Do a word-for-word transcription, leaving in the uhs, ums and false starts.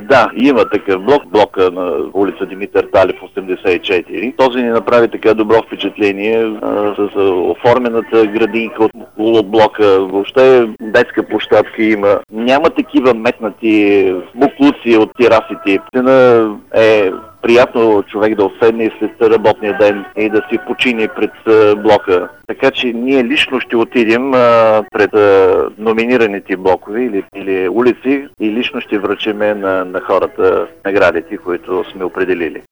Да, има такъв блок, блока на улица Димитър Талев осемдесет и четири. Този ни направи така добро впечатление а, с оформената градинка от около блока. Въобще детска площадка има. Няма такива метнати буклуци от терасите. Тена е приятно човек да оседне след работния ден и да си почини пред блока. Така че ние лично ще отидем а, пред а, номинираните блокове или, или улици и лично ще връчиме на, на хората наградите, които сме определили.